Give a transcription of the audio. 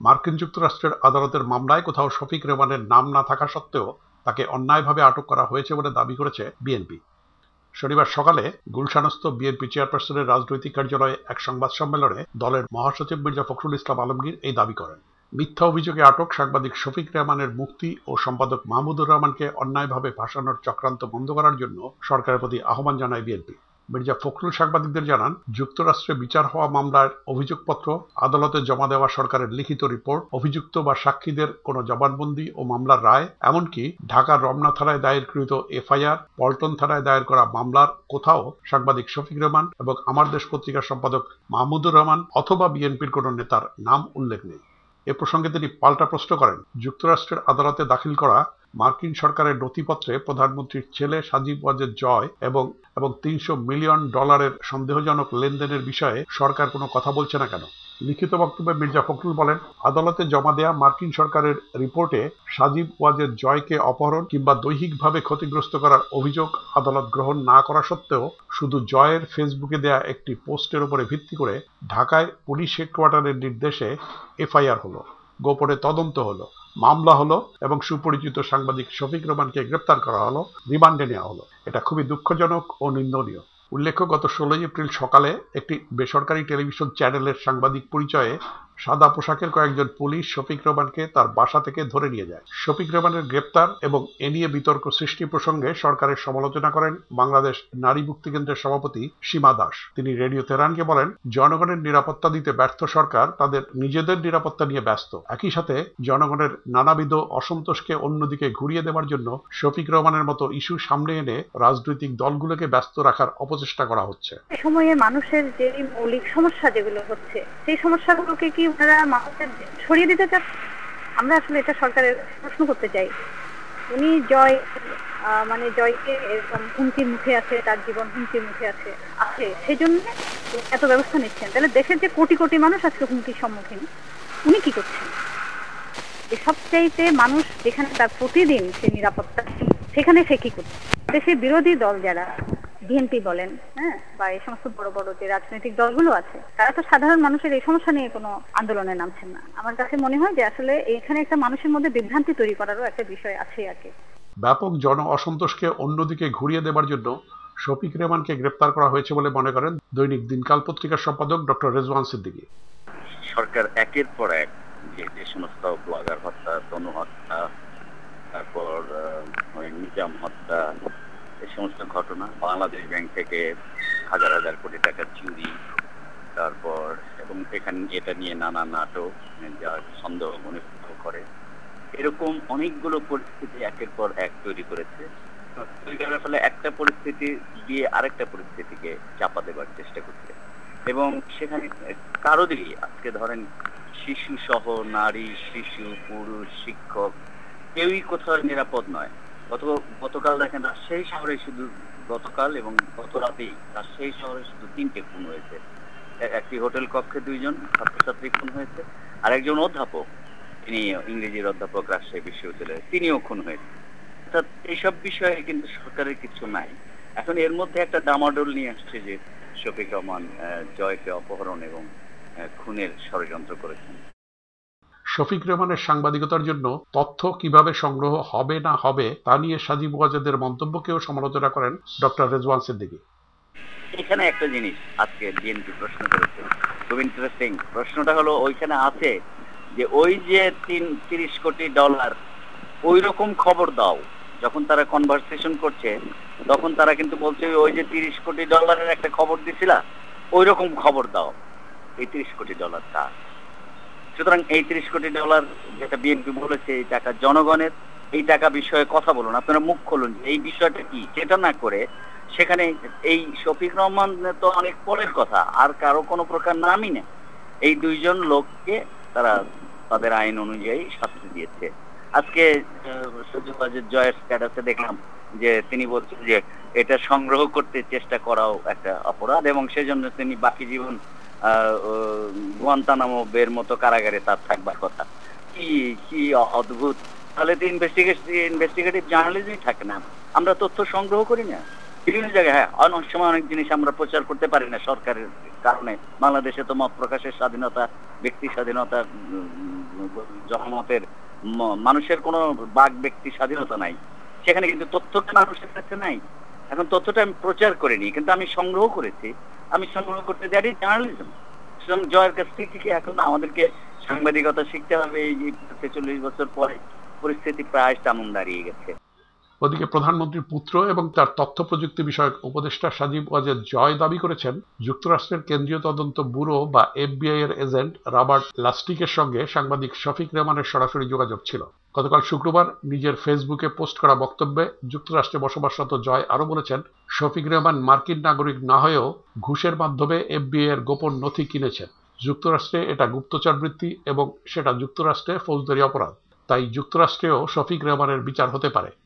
মার্কিন যুক্তরাষ্ট্রের আদালতের মামলায় কোথাও শফিক রেহমানের নাম না থাকা সত্ত্বেও তাকে অন্যায়ভাবে আটক করা হয়েছে বলে দাবি করেছে বিএনপি। শনিবার সকালে গুলশানস্থ বিএনপি চেয়ারপারসনের রাজনৈতিক কার্যালয়ে এক সংবাদ সম্মেলনে দলের মহাসচিব মির্জা ফখরুল ইসলাম আলমগীর এই দাবি করেন। মিথ্যা অভিযোগে আটক সাংবাদিক শফিক রেহমানের মুক্তি ও সম্পাদক মাহমুদুর রহমানকে অন্যায়ভাবে ভাসানোর চক্রান্ত বন্ধ করার জন্য সরকারের প্রতি আহ্বান জানায় বিএনপি। মির্জা ফখরুল সাংবাদিকদের জানান, যুক্তরাষ্ট্রে বিচার হওয়া মামলার অভিযোগপত্র, আদালতে জমা দেওয়া সরকারের লিখিত রিপোর্ট, অভিযুক্ত বা সাক্ষীদের কোনো জবানবন্দি ও মামলার রায়, এমনকি ঢাকার রমনা থানায় দায়েরকৃত এফআইআর, পল্টন থানায় দায়ের করা মামলার কোথাও সাংবাদিক শফিক রেহমান এবং আমার দেশ পত্রিকার সম্পাদক মাহমুদুর রহমান অথবা বিএনপির কোনো নেতার নাম উল্লেখ নেই। এ প্রসঙ্গে তিনি পাল্টা প্রশ্ন করেন, যুক্তরাষ্ট্রের আদালতে দাখিল করা মার্কিন সরকারের নথিপত্রে প্রধানমন্ত্রীর ছেলে সাজিব ওয়াজেদ জয় এবং $300 মিলিয়ন সন্দেহজনক লেনদেনের বিষয়ে সরকার কোনো কথা বলছে না কেন? লিখিত বক্তব্যে মির্জা ফখরুল বলেন, আদালতে জমা দেয়া মার্কিন সরকারের রিপোর্টে সাজিব ওয়াজেদ জয়কে অপহরণ কিংবা দৈহিকভাবে ক্ষতিগ্রস্ত করার অভিযোগ আদালত গ্রহণ না করা সত্ত্বেও শুধু জয়ের ফেসবুকে দেয়া একটি পোস্টের উপরে ভিত্তি করে ঢাকায় পুলিশ হেডকোয়ার্টারের নির্দেশে এফআইআর হলো, গোপনে তদন্ত হলো, মামলা হলো এবং সুপরিচিত সাংবাদিক শফিক রেহমানকে গ্রেপ্তার করা হলো, রিমান্ডে নেওয়া হলো। এটা খুবই দুঃখজনক ও নিন্দনীয়। উল্লেখ্য, গত 16 এপ্রিল সকালে একটি বেসরকারি টেলিভিশন চ্যানেলের সাংবাদিক পরিচয়ে সাদা পোশাকের কয়েকজন পুলিশ শফিক রেহমানকে তার বাসা থেকে ধরে নিয়ে যায়। শফিক রেহমানের গ্রেপ্তার এবং এ নিয়ে বিতর্ক সৃষ্টি প্রসঙ্গে সরকারের সমালোচনা করেন বাংলাদেশ নারী মুক্তি কেন্দ্রের সভাপতি সীমা দাস। তিনি রেডিও তেহরানকে বলেন, জনগণের নিরাপত্তা দিতে ব্যর্থ সরকার তাদের নিজেদের নিরাপত্তা নিয়ে ব্যস্ত। একই সাথে জনগণের নানাবিধ অসন্তোষকে অন্যদিকে ঘুরিয়ে দেওয়ার জন্য শফিক রহমানের মতো ইস্যু সামনে এনে রাজনৈতিক দলগুলোকে ব্যস্ত রাখার অপচেষ্টা করা হচ্ছে। সময়ে মানুষের যে মৌলিক সমস্যা যেগুলো হচ্ছে সেই সমস্যাগুলোকে কি ওনারা মানুষের ছড়িয়ে দিতে চান? আমরা আসলে এটা সরকারের প্রশ্ন করতে চাই। উনি জয়কে এরকম হুমকির মুখে আছে, তার জীবন হুমকির মুখে আছে সেই জন্য এত ব্যবস্থা নিচ্ছেন। তাহলে দেশের যে কোটি কোটি মানুষ আজকে হুমকির সম্মুখীন, উনি কি করছেন? সবচাইতে মানুষ যেখানে তার প্রতিদিন সে নিরাপত্তা, সেখানে সে কি করছে? দেশের বিরোধী দল যারা বিএনপি বলেন, বা এই সমস্ত বড় বড় যে রাজনৈতিক দলগুলো আছে, তারা তো সাধারণ মানুষের এই সমস্যা নিয়ে কোনো আন্দোলনে নামছেন না। আমার কাছে মনে হয় যে আসলে এখানে একটা মানুষের মধ্যে বিভ্রান্তি তৈরি করারও একটা বিষয় আছে আর কি। ব্যাপক জন অসন্তোষকে অন্যদিকে ঘুরিয়ে দেবার জন্য শফিক রেহমানকে গ্রেপ্তার করা হয়েছে বলে মনে করেন দৈনিক দিনকাল পত্রিকার সম্পাদক ডক্টর রেজওয়ান সিদ্দিকী। সরকার একের পর এক যে সমস্ত ব্লগার হত্যা, তনু হত্যা, তারপর নিজাম হত্যা, এই সমস্ত ঘটনা, বাংলাদেশ ব্যাংক থেকে হাজার হাজার কোটি টাকা চুরি, তারপর এবং এখানে এটা নিয়ে নানা নাটক যা সন্দেহ মনে করে, এরকম অনেকগুলো পরিস্থিতি একের পর এক তৈরি করেছে। তৈরি করার ফলে একটা পরিস্থিতি দিয়ে আরেকটা পরিস্থিতিকে চাপা দেবার চেষ্টা করছে এবং সেখানে কারো দিকে আজকে ধরেন শিশু সহ নারী, শিশু, পুরুষ, শিক্ষক কেউই কোথাও নিরাপদ নয়। গতকাল দেখেন রাজশাহী শহরে শুধু গতকাল এবং গত রাতেই রাজশাহী শহরে শুধু 3টে খুন হয়েছে। একটি হোটেল কক্ষে 2 জন ছাত্রছাত্রী খুন হয়েছে, আর একজন অধ্যাপক, তিনি ইংরেজির অধ্যাপক রাজশাহী বিশ্ববিদ্যালয়ে, তিনিও খুন হয়েছে। অর্থাৎ এইসব বিষয়ে কিন্তু সরকারের কিছু নাই। এখন এর মধ্যে একটা ডামাডোল নিয়ে আসছে যে শফিক রহমান জয়কে অপহরণ এবং খুনের ষড়যন্ত্র করেছেন। শফিক রেহমানের সাংবাদিকতার জন্য তথ্য কিভাবে সংগ্রহ হবে না হবে তা নিয়ে সাজিব ওয়াজেদের মন্তব্যকেও সমালোচনা করেন ডক্টর রেজওয়ান সিদ্দিকী। এখানে একটা জিনিস আজকে বিএনপি প্রশ্ন করেছে, খুব ইন্টারেস্টিং। প্রশ্নটা হলো ওইখানে আছে যে ওই যে $30 কোটি ওই রকম খবর দাও। যখন তারা কনভারসেশন করছে তখন তারা কিন্তু বলছে ওই যে $30 কোটি একটা খবর দিছিলা, ওই রকম খবর দাও। এই $30 কোটি কার? সুতরাং এই $30 কোটি যেটা বিএনপি বলেছে এই টাকা জনগণের, এই টাকা বিষয়ে কথা বলুন, আপনারা মুখ খুলুন এই বিষয়টা কি, সেটা না করে সেখানে এই শফিক রহমান তো অনেক পরের কথা, আর কারো কোনো প্রকার নামই নেই। এই 2 জন লোককে তারা তাদের আইন অনুযায়ী শাস্তি দিয়েছে। আজকে জয়ের স্ট্যাটাসে দেখলাম যে তিনি বলছেন যে এটা সংগ্রহ করতে চেষ্টা করাও একটা অপরাধ এবং সেজন্য তিনি বাকি জীবন গুয়ান্তানামো বের মতো কারাগারে তার থাকবার কথা। কি অদ্ভুত! তাহলে তো ইনভেস্টিগেটিভ জার্নালিজমই থাকে না, আমরা তথ্য সংগ্রহ করি না। বিভিন্ন জায়গায়, হ্যাঁ, অনেক সময় অনেক জিনিস আমরা প্রচার করতে পারি না সরকারের কারণে। বাংলাদেশে তো মত প্রকাশের স্বাধীনতা, ব্যক্তি স্বাধীনতা, জনমতের মানুষের কোনো বাক ব্যক্তি স্বাধীনতা নাই। সেখানে কিন্তু তথ্যটা মানুষের কাছে নাই। এখন তথ্যটা আমি প্রচার করিনি, কিন্তু আমি সংগ্রহ করেছি। আমি সংগ্রহ করতে জানি জার্নালিজম। সুতরাং জয়ের কাছ থেকে কি এখন আমাদেরকে সাংবাদিকতা শিখতে হবে? এই যে ৪৬ বছর পরে পরিস্থিতি প্রায় তেমন দাঁড়িয়ে গেছে। ওদিকে প্রধানমন্ত্রীর পুত্র এবং তার তথ্য প্রযুক্তি বিষয়ক উপদেষ্টা সাজিব ওয়াজেদ জয় দাবি করেছেন, যুক্তরাষ্ট্রের কেন্দ্রীয় তদন্ত ব্যুরো বা এফবিআই এর এজেন্ট রবার্ট লাস্টিকের সঙ্গে সাংবাদিক শফিক রেহমানের সরাসরি যোগাযোগ ছিল। গতকাল শুক্রবার নিজের ফেসবুকে পোস্ট করা বক্তব্যে যুক্তরাষ্ট্রে বসবাসরত জয় আরও বলেছেন, শফিক রেহমান মার্কিন নাগরিক না হয়েও ঘুষের মাধ্যমে এফবিআই এর গোপন নথি কিনেছেন। যুক্তরাষ্ট্রে এটা গুপ্তচর বৃত্তি এবং সেটা যুক্তরাষ্ট্রে ফৌজদারি অপরাধ। তাই যুক্তরাষ্ট্রেও শফিক রেহমানের বিচার হতে পারে।